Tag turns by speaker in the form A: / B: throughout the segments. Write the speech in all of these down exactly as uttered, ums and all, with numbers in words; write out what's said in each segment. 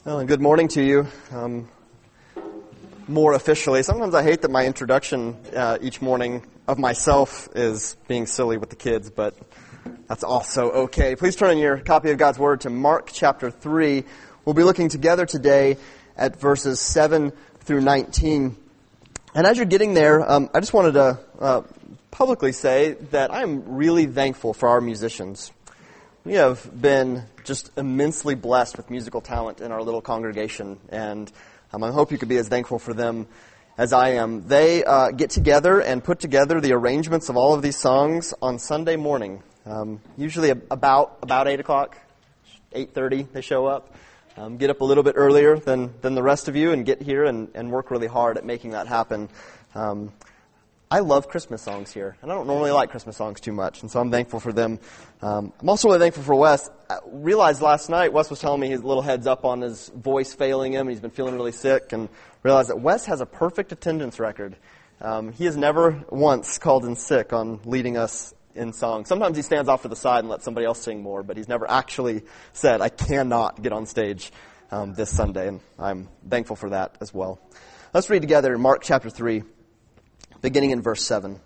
A: Well, and good morning to you. Um, more officially, sometimes I hate that my introduction uh, each morning of myself is being silly with the kids, but that's also okay. Please turn in your copy of God's Word to Mark chapter three. We'll be looking together today at verses seven through nineteen. And as you're getting there, um, I just wanted to uh, publicly say that I'm really thankful for our musicians. We have been just immensely blessed with musical talent in our little congregation, and um, I hope you could be as thankful for them as I am. They uh, get together and put together the arrangements of all of these songs on Sunday morning, um, usually about about eight o'clock, eight thirty they show up. Um, get up a little bit earlier than, than the rest of you and get here and, and work really hard at making that happen. Um, I love Christmas songs here, and I don't normally like Christmas songs too much, and so I'm thankful for them. Um, I'm also really thankful for Wes. I realized last night, Wes was telling me his little heads up on his voice failing him, and he's been feeling really sick, and realized that Wes has a perfect attendance record. Um, he has never once called in sick on leading us in song. Sometimes he stands off to the side and lets somebody else sing more, but he's never actually said, I cannot get on stage um, this Sunday, and I'm thankful for that as well. Let's read together Mark chapter three, beginning in verse seven.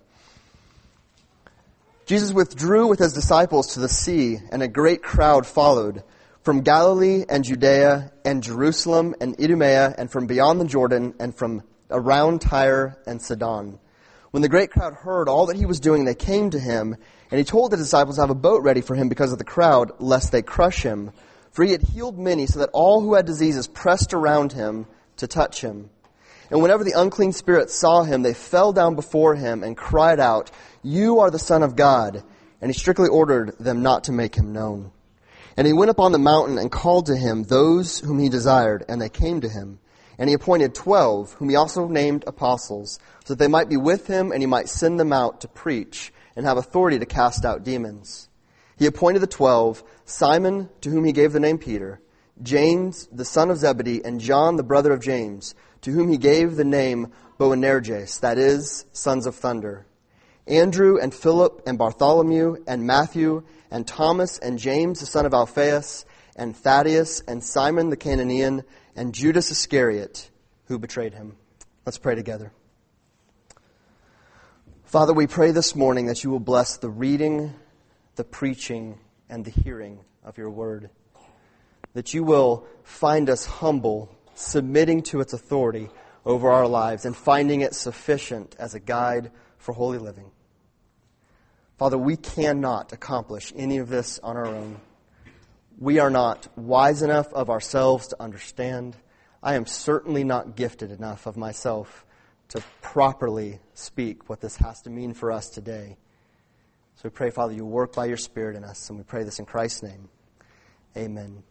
A: Jesus withdrew with his disciples to the sea, and a great crowd followed from Galilee and Judea and Jerusalem and Idumea and from beyond the Jordan and from around Tyre and Sidon. When the great crowd heard all that he was doing, they came to him, and he told the disciples to have a boat ready for him because of the crowd, lest they crush him. For he had healed many, so that all who had diseases pressed around him to touch him. And whenever the unclean spirits saw him, they fell down before him and cried out, You are the Son of God. And he strictly ordered them not to make him known. And he went up on the mountain and called to him those whom he desired, and they came to him. And he appointed twelve, whom he also named apostles, so that they might be with him, and he might send them out to preach, and have authority to cast out demons. He appointed the twelve, Simon, to whom he gave the name Peter, James, the son of Zebedee, and John, the brother of James, to whom he gave the name Boanerges, that is, sons of thunder, Andrew and Philip and Bartholomew and Matthew and Thomas and James, the son of Alphaeus, and Thaddeus and Simon the Cananean, and Judas Iscariot, who betrayed him. Let's pray together. Father, we pray this morning that you will bless the reading, the preaching, and the hearing of your word. That you will find us humble, submitting to its authority over our lives and finding it sufficient as a guide for holy living. Father, we cannot accomplish any of this on our own. We are not wise enough of ourselves to understand. I am certainly not gifted enough of myself to properly speak what this has to mean for us today. So we pray, Father, you work by your Spirit in us, and we pray this in Christ's name. Amen.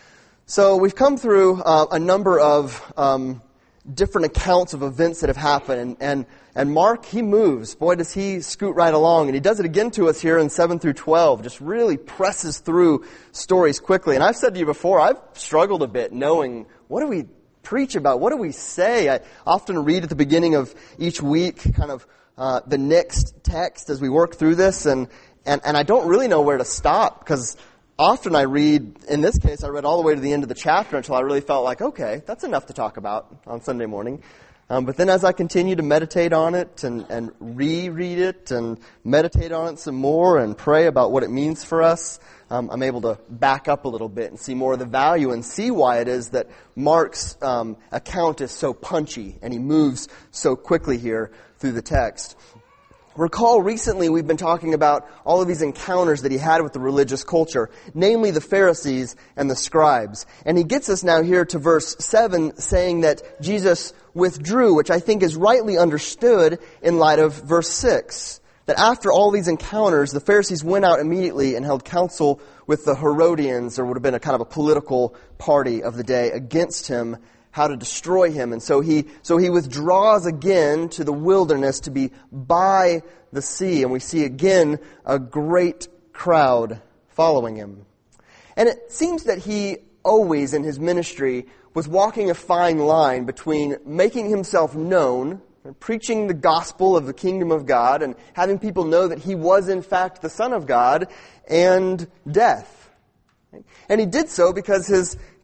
A: So we've come through uh, a number of um, different accounts of events that have happened. And, and, and Mark, he moves. Boy, does he scoot right along. And he does it again to us here in seven through twelve. Just really presses through stories quickly. And I've said to you before, I've struggled a bit knowing, what do we preach about? What do we say? I often read at the beginning of each week kind of uh, the next text as we work through this. And, and, and I don't really know where to stop because often I read, in this case, I read all the way to the end of the chapter until I really felt like, okay, that's enough to talk about on Sunday morning. Um, but then as I continue to meditate on it and, and reread it and meditate on it some more and pray about what it means for us, um, I'm able to back up a little bit and see more of the value and see why it is that Mark's um, account is so punchy and he moves so quickly here through the text. Recall recently we've been talking about all of these encounters that he had with the religious culture, namely the Pharisees and the scribes. And he gets us now here to verse seven saying that Jesus withdrew, which I think is rightly understood in light of verse six. That after all these encounters, the Pharisees went out immediately and held counsel with the Herodians, or would have been a kind of a political party of the day, against him, how to destroy him. And so he so he withdraws again to the wilderness to be by the sea. And we see again a great crowd following him. And it seems that he always in his ministry was walking a fine line between making himself known, preaching the gospel of the kingdom of God, and having people know that he was in fact the Son of God, and death. And he did so because his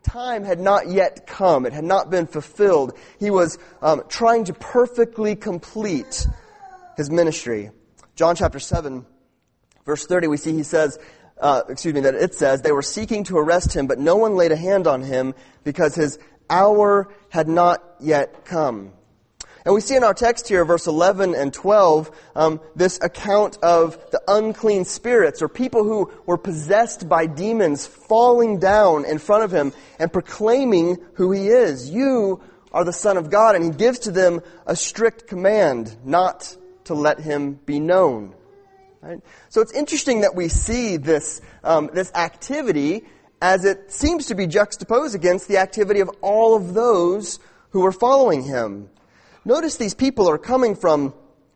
A: time had not yet come. It had not been fulfilled. He was um, trying to perfectly complete his ministry. John chapter seven, verse thirty, we see he says, uh, excuse me, that it says, they were seeking to arrest him, but no one laid a hand on him because his hour had not yet come. And we see in our text here, verse eleven and twelve, um, this account of the unclean spirits, or people who were possessed by demons, falling down in front of him and proclaiming who he is. You are the Son of God. And he gives to them a strict command not to let him be known. Right? So it's interesting that we see this, um, this activity as it seems to be juxtaposed against the activity of all of those who were following him. Notice these people are coming from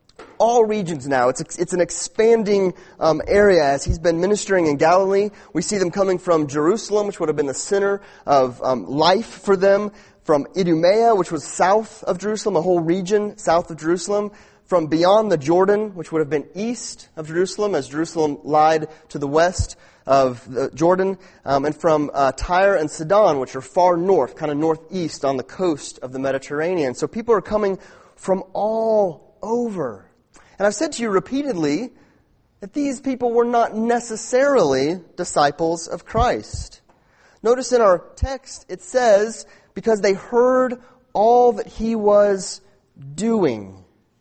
A: all regions now. It's it's an expanding um, area as he's been ministering in Galilee. We see them coming from Jerusalem, which would have been the center of um, life for them, from Idumea, which was south of Jerusalem, a whole region south of Jerusalem, from beyond the Jordan, which would have been east of Jerusalem, as Jerusalem lied to the west of the Jordan, um, and from uh, Tyre and Sidon, which are far north, kind of northeast on the coast of the Mediterranean. So people are coming from all over. And I've said to you repeatedly that these people were not necessarily disciples of Christ. Notice in our text it says, because they heard all that he was doing.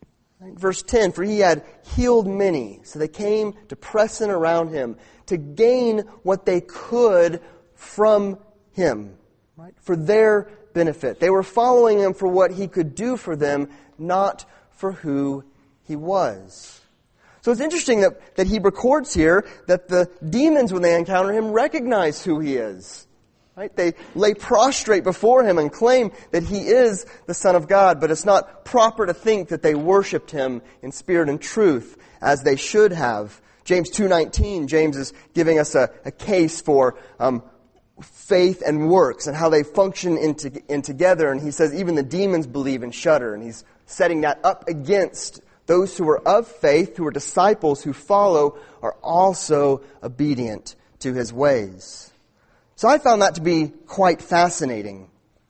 A: Verse ten, for he had healed many, so they came to press in around him to gain what they could from him, right? For their benefit. They were following him for what he could do for them, not for who he was. So it's interesting that, that he records here that the demons, when they encounter him, recognize who he is. Right? They lay prostrate before him and claim that he is the Son of God, but it's not proper to think that they worshipped him in spirit and truth as they should have. James two nineteen, James is giving us a, a case for um, faith and works and how they function in, to, in together. And he says even the demons believe and shudder. And he's setting that up against those who are of faith, who are disciples, who follow, are also obedient to his ways. So I found that to be quite fascinating.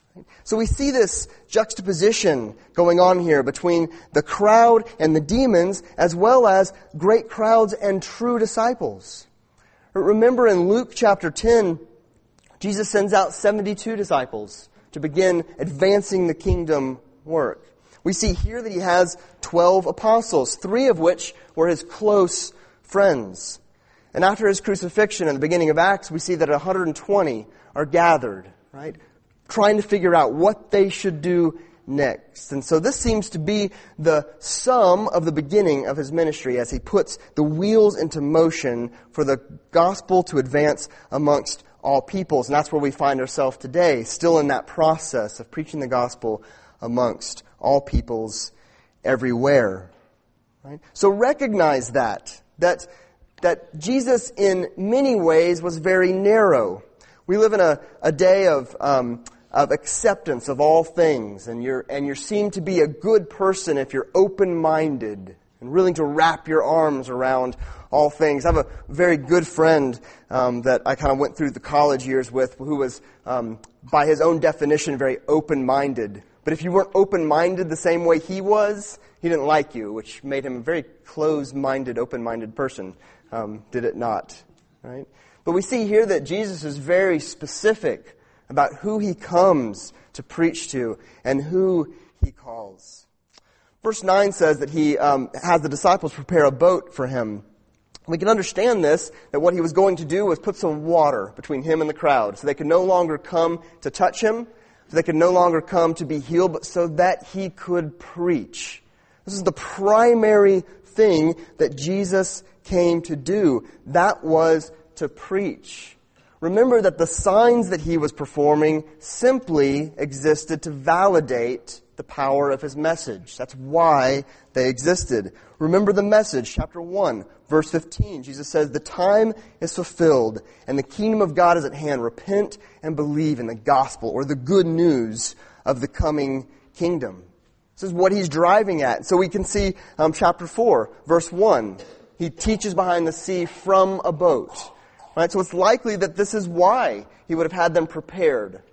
A: So we see this juxtaposition going on here between the crowd and the demons, as well as great crowds and true disciples. Remember in Luke chapter ten, Jesus sends out seventy-two disciples to begin advancing the kingdom work. We see here that he has twelve apostles, three of which were his close friends. And after his crucifixion in the beginning of Acts, we see that one hundred twenty are gathered, right? Trying to figure out what they should do next. And so this seems to be the sum of the beginning of his ministry as he puts the wheels into motion for the gospel to advance amongst all peoples. And that's where we find ourselves today, still in that process of preaching the gospel amongst all peoples everywhere. Right? So recognize that, that, that Jesus in many ways was very narrow. We live in a, a day of um, of acceptance of all things, and you're and you seem to be a good person if you're open-minded and willing to wrap your arms around all things. I have a very good friend um, that I kind of went through the college years with, who was, um, by his own definition, very open-minded. But if you weren't open-minded the same way he was, he didn't like you, which made him a very closed-minded, open-minded person. Um, did it not? Right? But we see here that Jesus is very specific about who he comes to preach to and who he calls. Verse nine says that he um, has the disciples prepare a boat for him. We can understand this, that what he was going to do was put some water between him and the crowd, so they could no longer come to touch him, so they could no longer come to be healed, but so that he could preach. This is the primary thing that Jesus came to do. That was to preach. Remember that the signs that he was performing simply existed to validate the power of his message. That's why they existed. Remember the message, chapter one, verse fifteen. Jesus says, the time is fulfilled and the kingdom of God is at hand. Repent and believe in the gospel, or the good news of the coming kingdom. This is what he's driving at. So we can see um, chapter four, verse one. He teaches behind the sea from a boat. Right? So it's likely that this is why he would have had them prepared.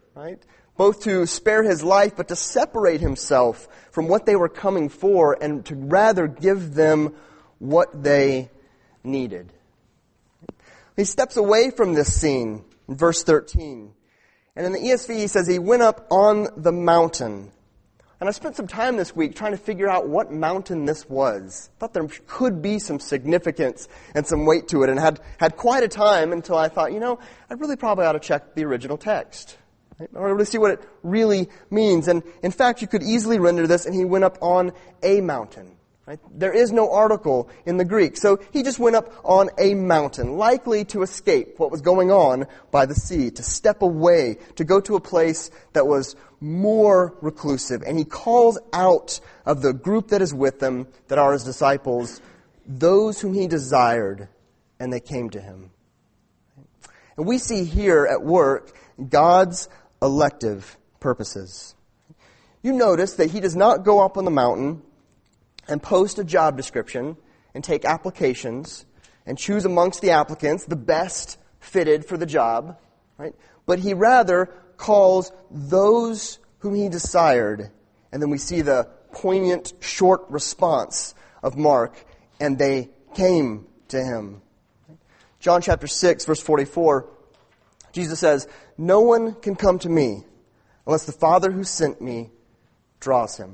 A: right? Both to spare his life, but to separate himself from what they were coming for and to rather give them what they needed. He steps away from this scene in verse thirteen. And in the E S V, he says he went up on the mountain. And I spent some time this week trying to figure out what mountain this was. I thought there could be some significance and some weight to it, and had, had quite a time until I thought, you know, I really probably ought to check the original text. Right? I want to see what it really means. And in fact, you could easily render this, and he went up on a mountain. Right? There is no article in the Greek. So he just went up on a mountain, likely to escape what was going on by the sea, to step away, to go to a place that was more reclusive. And he calls out of the group that is with them, that are his disciples, those whom he desired, and they came to him. And we see here at work God's elective purposes. You notice that he does not go up on the mountain and post a job description and take applications and choose amongst the applicants the best fitted for the job, right? But he rather calls those whom he desired, and then we see the poignant, short response of Mark, and they came to him. John chapter six, verse forty-four, Jesus says, "No one can come to me unless the Father who sent me draws him."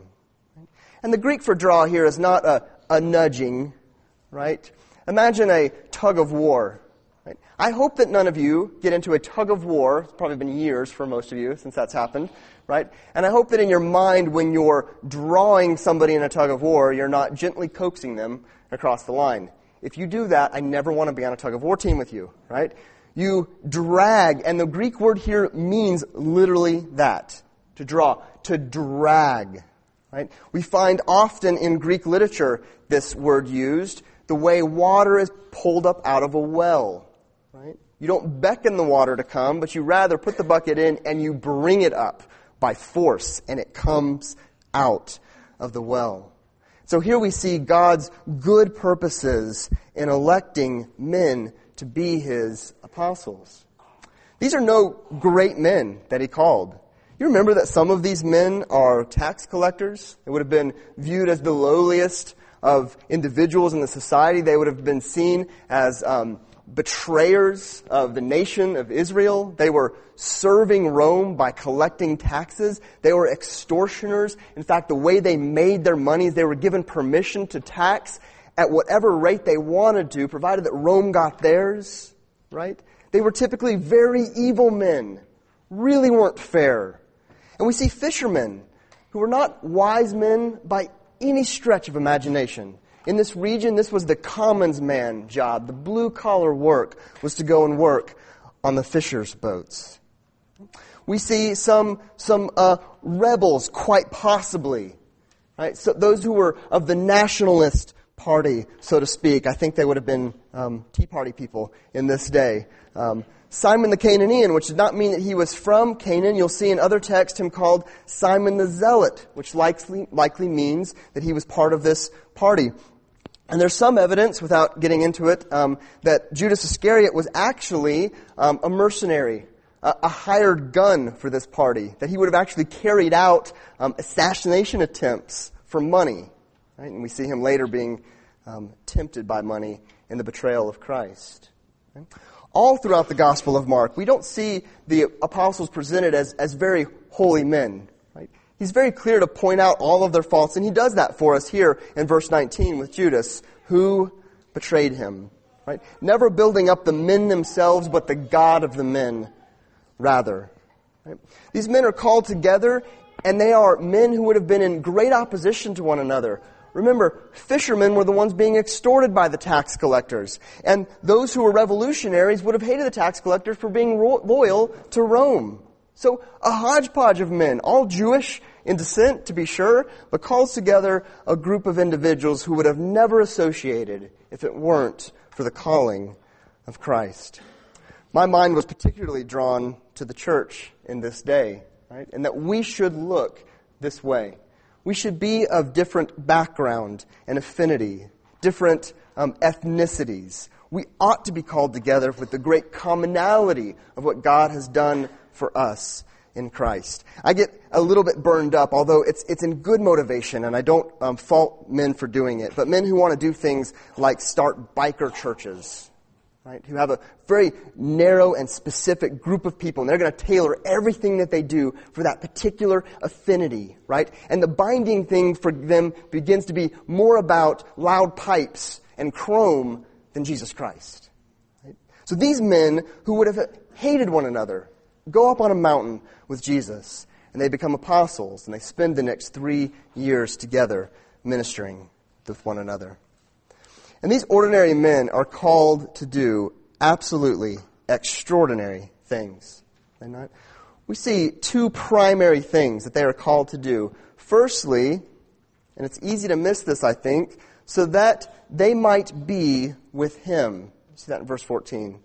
A: And the Greek for draw here is not a, a nudging, right? Imagine a tug of war. Right? I hope that none of you get into a tug of war. It's probably been years for most of you since that's happened, right? And I hope that in your mind, when you're drawing somebody in a tug of war, you're not gently coaxing them across the line. If you do that, I never want to be on a tug of war team with you, right? You drag, and the Greek word here means literally that, to draw, to drag. Right? We find often in Greek literature this word used, the way water is pulled up out of a well. Right? You don't beckon the water to come, but you rather put the bucket in and you bring it up by force, and it comes out of the well. So here we see God's good purposes in electing men to be his apostles. These are no great men that he called. You remember that some of these men are tax collectors. They would have been viewed as the lowliest of individuals in the society. They would have been seen as um, betrayers of the nation of Israel. They were serving Rome by collecting taxes. They were extortioners. In fact, the way they made their money is they were given permission to tax at whatever rate they wanted to, provided that Rome got theirs. Right? They were typically very evil men. Really weren't fair. And we see fishermen who were not wise men by any stretch of imagination. In this region, this was the commons man job. The blue-collar work was to go and work on the fishers' boats. We see some some uh, rebels, quite possibly, right? So those who were of the nationalist party, so to speak. I think they would have been um, Tea Party people in this day. Um, Simon the Canaanian, which did not mean that he was from Canaan. You'll see in other texts him called Simon the Zealot, which likely, likely means that he was part of this party. And there's some evidence, without getting into it, um, that Judas Iscariot was actually um, a mercenary, a, a hired gun for this party, that he would have actually carried out um, assassination attempts for money. Right? And we see him later being um, tempted by money in the betrayal of Christ. Right? All throughout the Gospel of Mark, we don't see the apostles presented as, as very holy men. Right? He's very clear to point out all of their faults, and he does that for us here in verse nineteen with Judas, who betrayed him. Right? Never building up the men themselves, but the God of the men, rather. Right? These men are called together, and they are men who would have been in great opposition to one another. Remember, fishermen were the ones being extorted by the tax collectors. And those who were revolutionaries would have hated the tax collectors for being ro- loyal to Rome. So a hodgepodge of men, all Jewish in descent, to be sure, but calls together a group of individuals who would have never associated if it weren't for the calling of Christ. My mind was particularly drawn to the church in this day, right? And that we should look this way. We should be of different background and affinity, different um, ethnicities. We ought to be called together with the great commonality of what God has done for us in Christ. I get a little bit burned up, although it's it's in good motivation, and I don't um, fault men for doing it. But men who want to do things like start biker churches, right? Who have a very narrow and specific group of people, and they're going to tailor everything that they do for that particular affinity, right? And the binding thing for them begins to be more about loud pipes and chrome than Jesus Christ. Right? So these men who would have hated one another go up on a mountain with Jesus, and they become apostles, and they spend the next three years together ministering with one another. And these ordinary men are called to do absolutely extraordinary things. Are they not? We see two primary things that they are called to do. Firstly, and it's easy to miss this, I think, so that they might be with Him. See that in verse fourteen.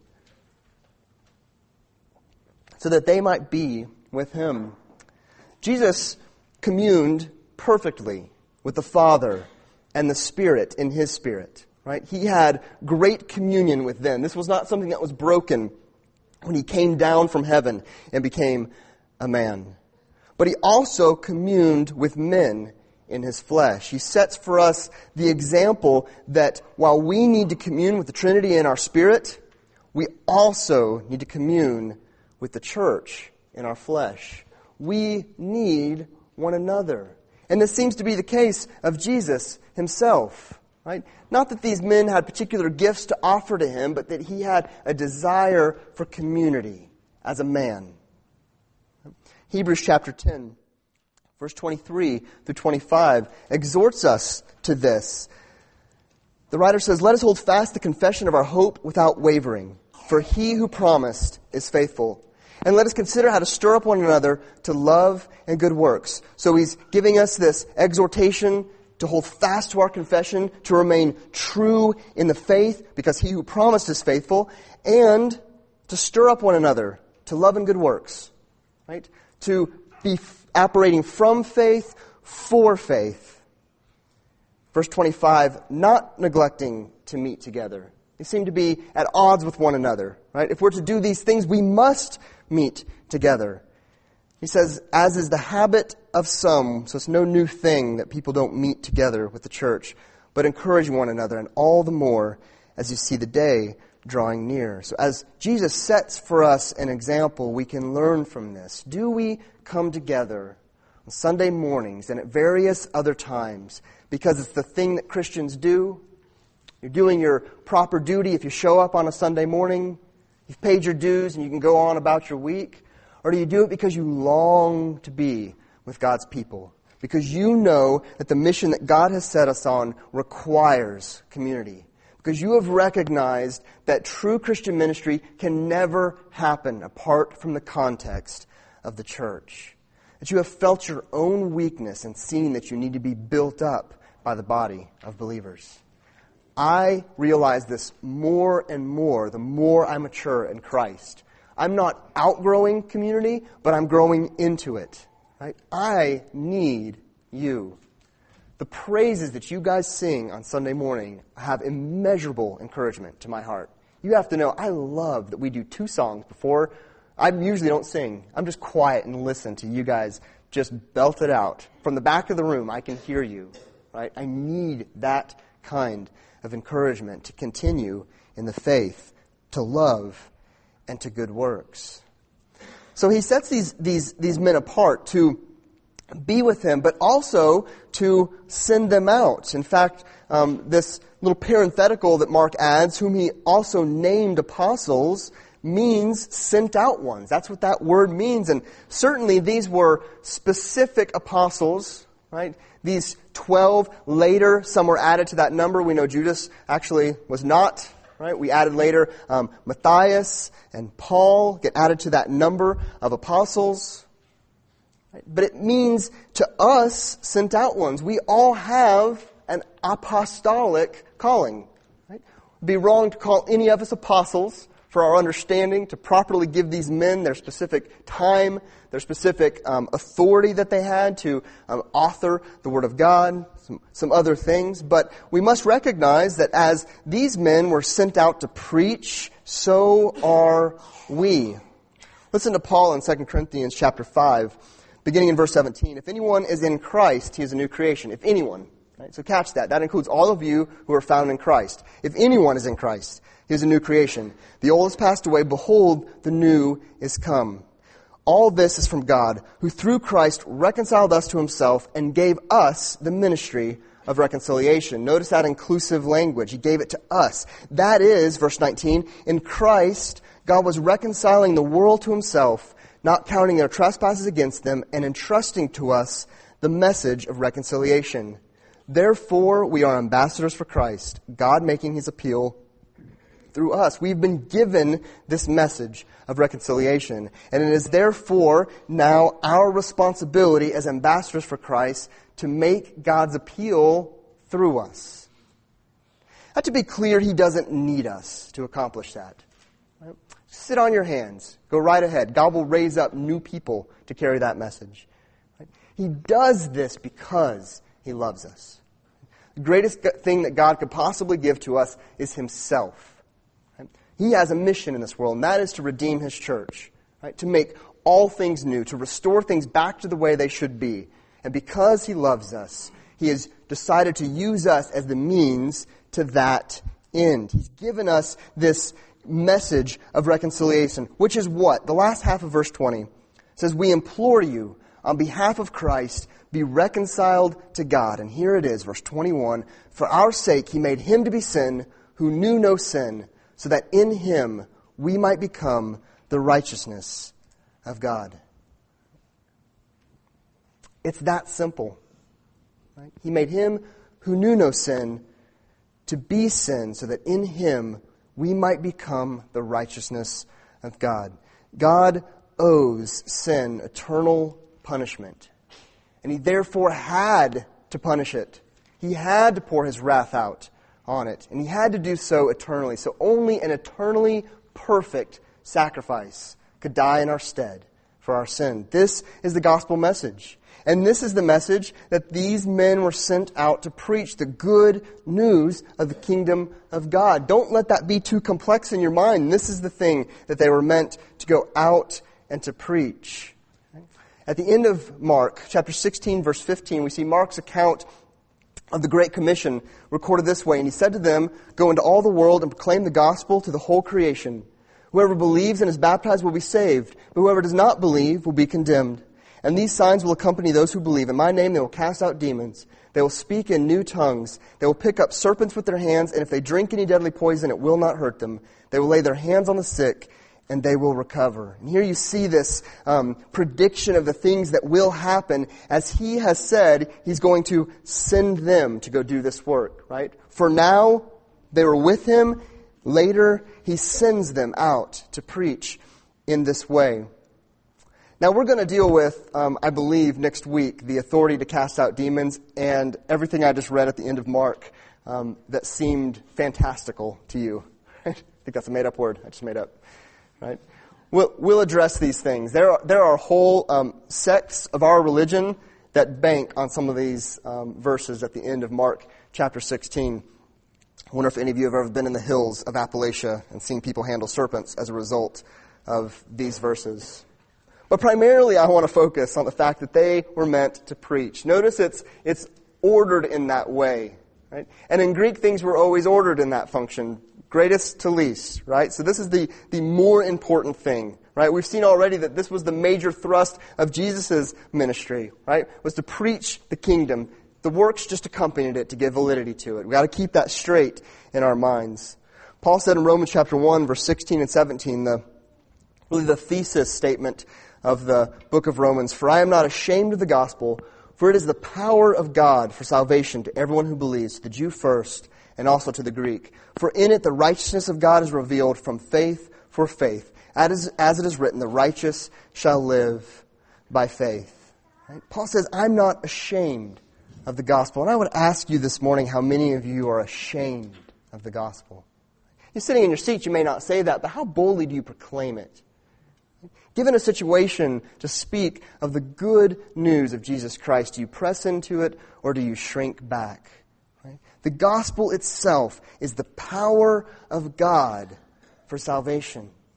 A: So that they might be with Him. Jesus communed perfectly with the Father and the Spirit in His Spirit. Right? He had great communion with them. This was not something that was broken when He came down from heaven and became a man. But He also communed with men in His flesh. He sets for us the example that while we need to commune with the Trinity in our spirit, we also need to commune with the church in our flesh. We need one another. And this seems to be the case of Jesus Himself. Right? Not that these men had particular gifts to offer to Him, but that He had a desire for community as a man. Hebrews chapter ten, verse twenty-three through twenty-five, exhorts us to this. The writer says, "Let us hold fast the confession of our hope without wavering, for He who promised is faithful. And let us consider how to stir up one another to love and good works." So he's giving us this exhortation to hold fast to our confession, to remain true in the faith, because He who promised is faithful, and to stir up one another to love and good works. Right? To be operating from faith for faith. Verse twenty-five, not neglecting to meet together. They seem to be at odds with one another. Right? If we're to do these things, we must meet together. He says, as is the habit of some, so it's no new thing that people don't meet together with the church, but encouraging one another, and all the more as you see the day drawing near. So as Jesus sets for us an example, we can learn from this. Do we come together on Sunday mornings and at various other times because it's the thing that Christians do? You're doing your proper duty if you show up on a Sunday morning. You've paid your dues and you can go on about your week. Or do you do it because you long to be with God's people? Because you know that the mission that God has set us on requires community. Because you have recognized that true Christian ministry can never happen apart from the context of the church. That you have felt your own weakness and seen that you need to be built up by the body of believers. I realize this more and more the more I mature in Christ. I'm not outgrowing community, but I'm growing into it. Right? I need you. The praises that you guys sing on Sunday morning have immeasurable encouragement to my heart. You have to know, I love that we do two songs before. I usually don't sing. I'm just quiet and listen to you guys just belt it out. From the back of the room, I can hear you. Right? I need that kind of encouragement to continue in the faith, to love, and to good works. So he sets these, these, these men apart to be with him, but also to send them out. In fact, um, this little parenthetical that Mark adds, whom he also named apostles, means sent out ones. That's what that word means. And certainly these were specific apostles, right? These twelve later, some were added to that number. We know Judas actually was not. Right? We added later um, Matthias and Paul get added to that number of apostles. Right? But it means to us, sent out ones, we all have an apostolic calling. Right? It would be wrong to call any of us apostles for our understanding, to properly give these men their specific time, their specific um, authority that they had to um, author the Word of God, some, some other things. But we must recognize that as these men were sent out to preach, so are we. Listen to Paul in Second Corinthians chapter five, beginning in verse seventeen. If anyone is in Christ, he is a new creation. If anyone. Right? So catch that. That includes all of you who are found in Christ. If anyone is in Christ, he is a new creation. The old has passed away. Behold, the new is come. All this is from God, who through Christ reconciled us to himself and gave us the ministry of reconciliation. Notice that inclusive language. He gave it to us. That is, verse nineteen, in Christ, God was reconciling the world to himself, not counting their trespasses against them, and entrusting to us the message of reconciliation. Therefore, we are ambassadors for Christ, God making his appeal through us. We've been given this message of reconciliation. And it is therefore now our responsibility as ambassadors for Christ to make God's appeal through us. Now, to be clear, he doesn't need us to accomplish that. Right? Sit on your hands. Go right ahead. God will raise up new people to carry that message. Right? He does this because he loves us. The greatest thing that God could possibly give to us is himself. Right? He has a mission in this world, and that is to redeem his church, right? To make all things new, to restore things back to the way they should be. And because he loves us, he has decided to use us as the means to that end. He's given us this message of reconciliation, which is what? The last half of verse twenty says, we implore you on behalf of Christ, be reconciled to God. And here it is, verse twenty-one. For our sake he made him to be sin who knew no sin, so that in him we might become the righteousness of God. It's that simple. Right? He made him who knew no sin to be sin, so that in him we might become the righteousness of God. God owes sin eternal punishment. And he therefore had to punish it. He had to pour his wrath out on it. And he had to do so eternally. So only an eternally perfect sacrifice could die in our stead for our sin. This is the gospel message. And this is the message that these men were sent out to preach, the good news of the kingdom of God. Don't let that be too complex in your mind. This is the thing that they were meant to go out and to preach. At the end of Mark, chapter sixteen, verse fifteen, we see Mark's account of the Great Commission recorded this way. And he said to them, go into all the world and proclaim the gospel to the whole creation. Whoever believes and is baptized will be saved, but whoever does not believe will be condemned. And these signs will accompany those who believe. In my name they will cast out demons. They will speak in new tongues. They will pick up serpents with their hands, and if they drink any deadly poison, it will not hurt them. They will lay their hands on the sick, and they will recover. And here you see this um, prediction of the things that will happen as he has said he's going to send them to go do this work, right? For now, they were with him. Later, he sends them out to preach in this way. Now, we're going to deal with, um, I believe, next week, the authority to cast out demons and everything I just read at the end of Mark um, that seemed fantastical to you. I think that's a made-up word I just made up. Right? We'll, we'll address these things. There are, there are whole um, sects of our religion that bank on some of these um, verses at the end of Mark chapter sixteen. I wonder if any of you have ever been in the hills of Appalachia and seen people handle serpents as a result of these verses. But primarily I want to focus on the fact that they were meant to preach. Notice it's it's ordered in that way. Right? And in Greek, things were always ordered in that function. Greatest to least, right? So this is the, the more important thing, right? We've seen already that this was the major thrust of Jesus' ministry, right? Was to preach the kingdom. The works just accompanied it to give validity to it. We've got to keep that straight in our minds. Paul said in Romans chapter one, verse sixteen and seventeen, the really the thesis statement of the book of Romans, for I am not ashamed of the gospel, for it is the power of God for salvation to everyone who believes, to the Jew first, and also to the Greek. For in it the righteousness of God is revealed from faith for faith. As, as it is written, the righteous shall live by faith. Right? Paul says, I'm not ashamed of the gospel. And I would ask you this morning how many of you are ashamed of the gospel. You're sitting in your seat, you may not say that, but how boldly do you proclaim it? Given a situation to speak of the good news of Jesus Christ, do you press into it or do you shrink back? Right? The gospel itself is the power of God for salvation.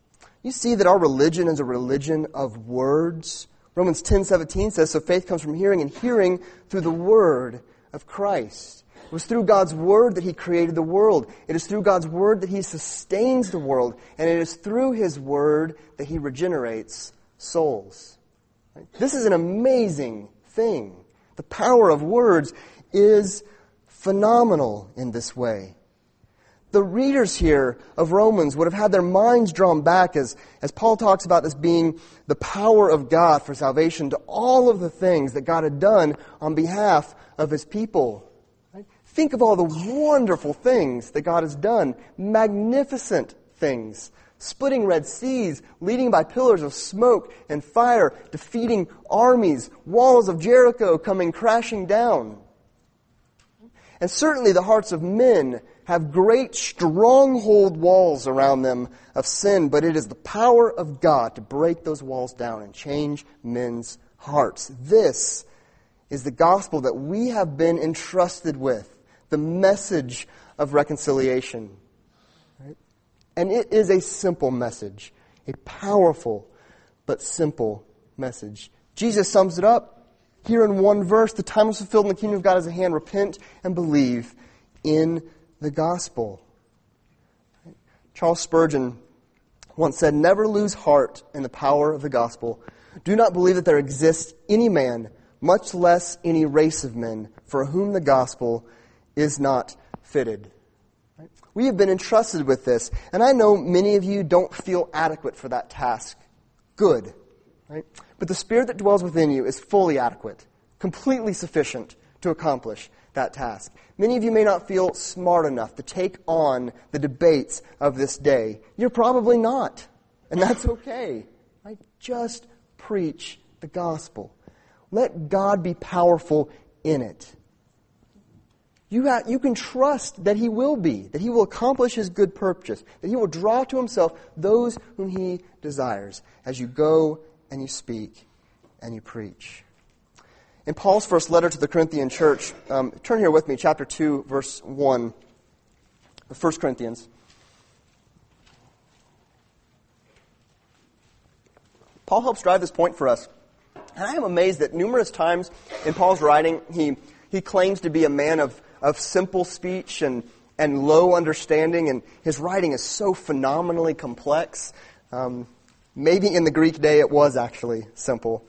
A: You see that our religion is a religion of words. Romans ten seventeen says, so faith comes from hearing, and hearing through the word of Christ. It was through God's word that He created the world. It is through God's word that He sustains the world. And it is through His word that He regenerates souls. Right? This is an amazing thing. The power of words is phenomenal in this way. The readers here of Romans would have had their minds drawn back as, as Paul talks about this being the power of God for salvation to all of the things that God had done on behalf of His people. Right? Think of all the wonderful things that God has done. Magnificent things. Splitting Red Seas, leading by pillars of smoke and fire, defeating armies, walls of Jericho coming crashing down. And certainly the hearts of men have great stronghold walls around them of sin, but it is the power of God to break those walls down and change men's hearts. This is the gospel that we have been entrusted with, the message of reconciliation. Right? And it is a simple message, a powerful but simple message. Jesus sums it up here in one verse. The time is fulfilled and the kingdom of God is at hand. Repent and believe in the gospel. Charles Spurgeon once said, never lose heart in the power of the gospel. Do not believe that there exists any man, much less any race of men, for whom the gospel is not fitted. Right? We have been entrusted with this, and I know many of you don't feel adequate for that task. Good. Right? But the Spirit that dwells within you is fully adequate, completely sufficient to accomplish that task. Many of you may not feel smart enough to take on the debates of this day. You're probably not. And that's okay. Right? Just preach the gospel. Let God be powerful in it. You, have, you can trust that He will be, that He will accomplish His good purpose, that He will draw to Himself those whom He desires as you go and you speak and you preach. In Paul's first letter to the Corinthian church, um, turn here with me, chapter two, verse one of First Corinthians. Paul helps drive this point for us. And I am amazed that numerous times in Paul's writing, he, he claims to be a man of, of simple speech and, and low understanding, and his writing is so phenomenally complex. Um, maybe in the Greek day it was actually simple.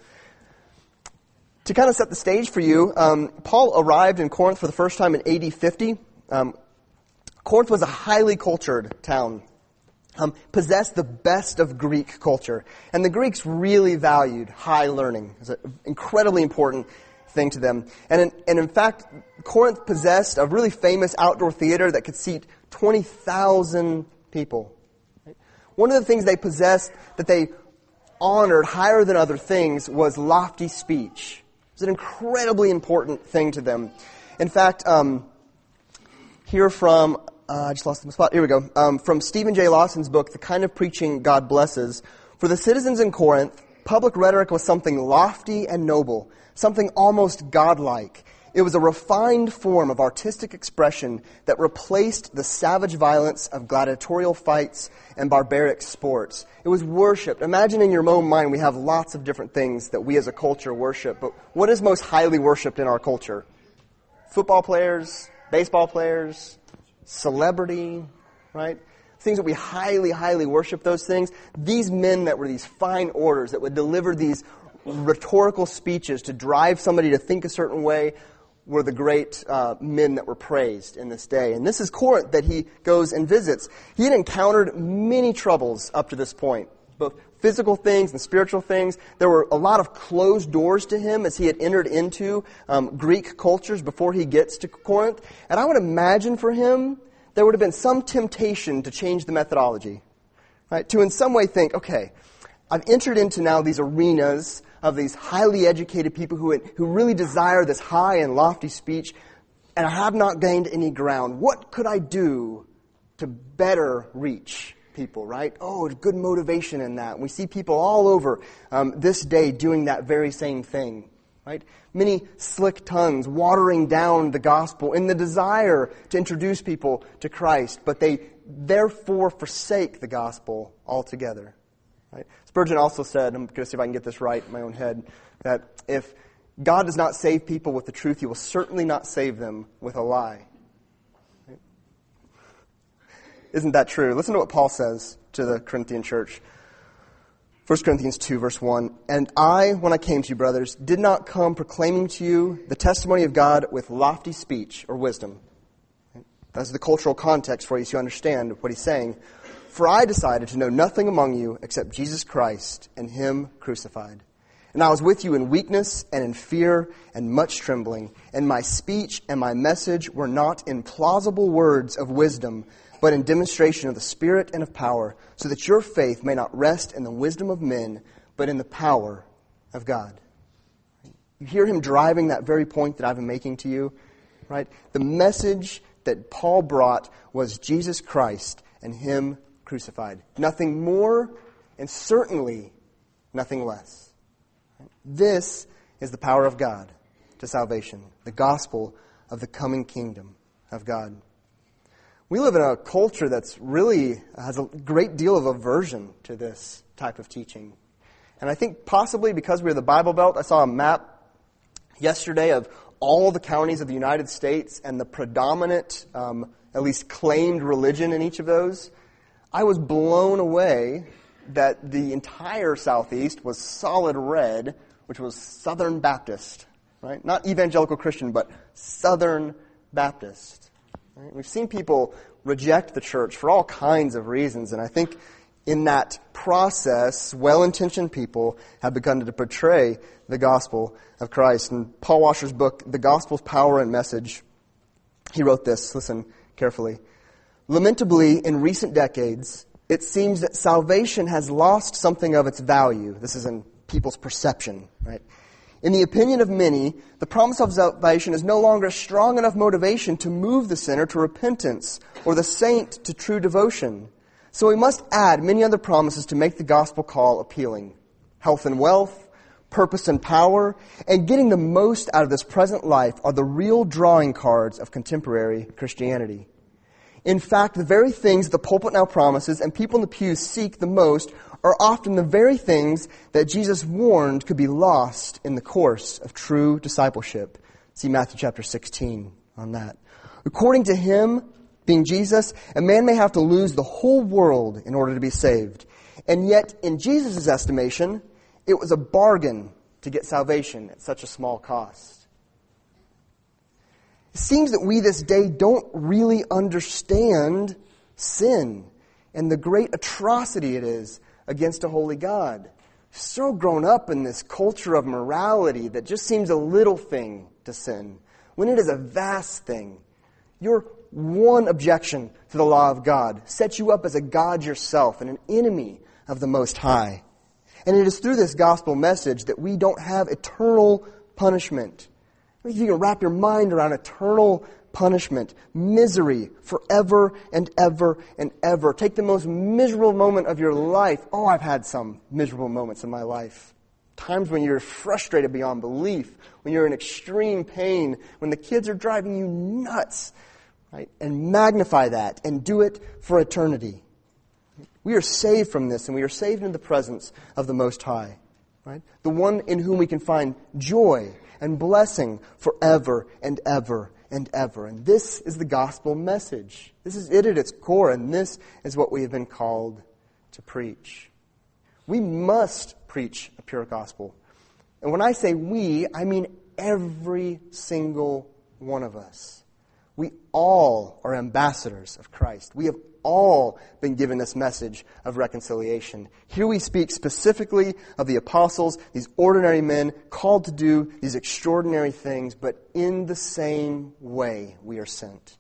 A: To kind of set the stage for you, um, Paul arrived in Corinth for the first time in A D fifty. Um, Corinth was a highly cultured town, um, possessed the best of Greek culture. And the Greeks really valued high learning. It was an incredibly important thing to them. And in, and in fact, Corinth possessed a really famous outdoor theater that could seat twenty thousand people. One of the things they possessed that they honored higher than other things was lofty speech. It was an incredibly important thing to them. In fact, um, here from, uh, I just lost the spot, here we go, um, from Stephen J. Lawson's book, The Kind of Preaching God Blesses, for the citizens in Corinth, public rhetoric was something lofty and noble, something almost godlike. It was a refined form of artistic expression that replaced the savage violence of gladiatorial fights and barbaric sports. It was worshipped. Imagine in your own mind we have lots of different things that we as a culture worship, but what is most highly worshipped in our culture? Football players, baseball players, celebrity, right? Things that we highly, highly worship those things. These men that were these fine orators that would deliver these rhetorical speeches to drive somebody to think a certain way were the great uh, men that were praised in this day. And this is Corinth that he goes and visits. He had encountered many troubles up to this point, both physical things and spiritual things. There were a lot of closed doors to him as he had entered into um, Greek cultures before he gets to Corinth. And I would imagine for him, there would have been some temptation to change the methodology, right? To in some way think, okay, I've entered into now these arenas of these highly educated people who who really desire this high and lofty speech, and I have not gained any ground. What could I do to better reach people, right? Oh, good motivation in that. We see people all over um, this day doing that very same thing, right? Many slick tongues watering down the gospel in the desire to introduce people to Christ, but they therefore forsake the gospel altogether. Right? Spurgeon also said, I'm going to see if I can get this right in my own head, that if God does not save people with the truth, He will certainly not save them with a lie. Right? Isn't that true? Listen to what Paul says to the Corinthian church. First Corinthians two, verse one. And I, when I came to you, brothers, did not come proclaiming to you the testimony of God with lofty speech or wisdom. That's the cultural context for you so you understand what he's saying. For I decided to know nothing among you except Jesus Christ and Him crucified. And I was with you in weakness and in fear and much trembling. And my speech and my message were not in plausible words of wisdom, but in demonstration of the Spirit and of power, so that your faith may not rest in the wisdom of men, but in the power of God. You hear him driving that very point that I've been making to you, right? The message that Paul brought was Jesus Christ and Him crucified. Nothing more, and certainly nothing less. This is the power of God to salvation, the gospel of the coming kingdom of God. We live in a culture that's really has a great deal of aversion to this type of teaching. And I think possibly because we're the Bible Belt, I saw a map yesterday of all the counties of the United States and the predominant, um, at least claimed religion in each of those. I was blown away that the entire Southeast was solid red, which was Southern Baptist, right? Not evangelical Christian, but Southern Baptist. Right? We've seen people reject the church for all kinds of reasons, and I think in that process, well-intentioned people have begun to portray the gospel of Christ. In Paul Washer's book, The Gospel's Power and Message, he wrote this, listen carefully. Lamentably, in recent decades, it seems that salvation has lost something of its value. This is in people's perception, right? In the opinion of many, the promise of salvation is no longer a strong enough motivation to move the sinner to repentance or the saint to true devotion. So we must add many other promises to make the gospel call appealing. Health and wealth, purpose and power, and getting the most out of this present life are the real drawing cards of contemporary Christianity. In fact, the very things the pulpit now promises and people in the pews seek the most are often the very things that Jesus warned could be lost in the course of true discipleship. See Matthew chapter sixteen on that. According to Him, being Jesus, a man may have to lose the whole world in order to be saved. And yet, in Jesus' estimation, it was a bargain to get salvation at such a small cost. It seems that we this day don't really understand sin and the great atrocity it is against a holy God. So grown up in this culture of morality that just seems a little thing to sin, when it is a vast thing. Your one objection to the law of God sets you up as a God yourself and an enemy of the Most High. And it is through this gospel message that we don't have eternal punishment. If you can wrap your mind around eternal punishment, misery forever and ever and ever. Take the most miserable moment of your life. Oh, I've had some miserable moments in my life. Times when you're frustrated beyond belief, when you're in extreme pain, when the kids are driving you nuts. Right? And magnify that and do it for eternity. We are saved from this, and we are saved in the presence of the Most High. Right? The one in whom we can find joy and blessing forever and ever and ever. And this is the gospel message. This is it at its core, and this is what we have been called to preach. We must preach a pure gospel. And when I say we, I mean every single one of us. We all are ambassadors of Christ. We have all been given this message of reconciliation. Here we speak specifically of the apostles, these ordinary men called to do these extraordinary things, but in the same way we are sent.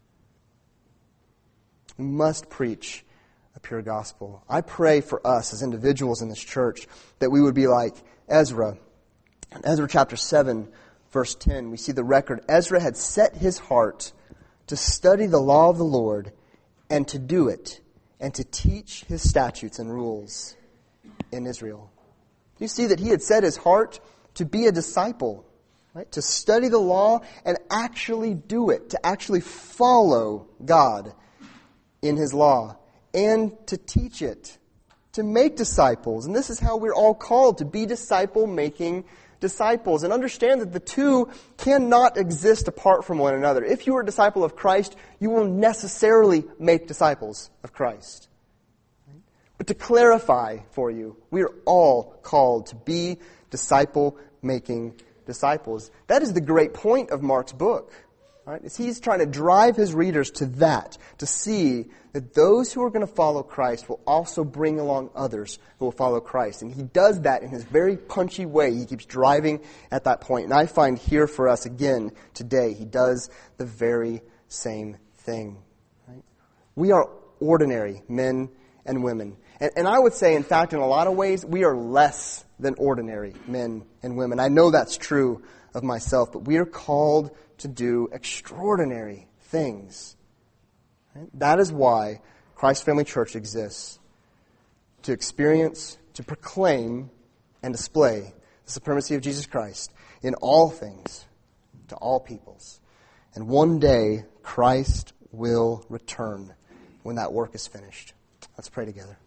A: We must preach a pure gospel. I pray for us as individuals in this church that we would be like Ezra. In Ezra chapter seven, verse ten, we see the record. Ezra had set his heart to study the law of the Lord and to do it, and to teach His statutes and rules in Israel. You see that he had set his heart to be a disciple, right? To study the law and actually do it, to actually follow God in His law, and to teach it to make disciples. And this is how we're all called, to be disciple-making disciples. And understand that the two cannot exist apart from one another. If you are a disciple of Christ, you will necessarily make disciples of Christ. But to clarify for you, we are all called to be disciple-making disciples. That is the great point of Mark's book. Right? Is he's trying to drive his readers to that, to see that those who are going to follow Christ will also bring along others who will follow Christ. And he does that in his very punchy way. He keeps driving at that point. And I find here for us again today, he does the very same thing. Right? We are ordinary men and women. And, and I would say, in fact, in a lot of ways, we are less than ordinary men and women. I know that's true of myself, but we are called to do extraordinary things. Right? That is why Christ Family Church exists. To experience, to proclaim, and display the supremacy of Jesus Christ in all things, to all peoples. And one day, Christ will return when that work is finished. Let's pray together.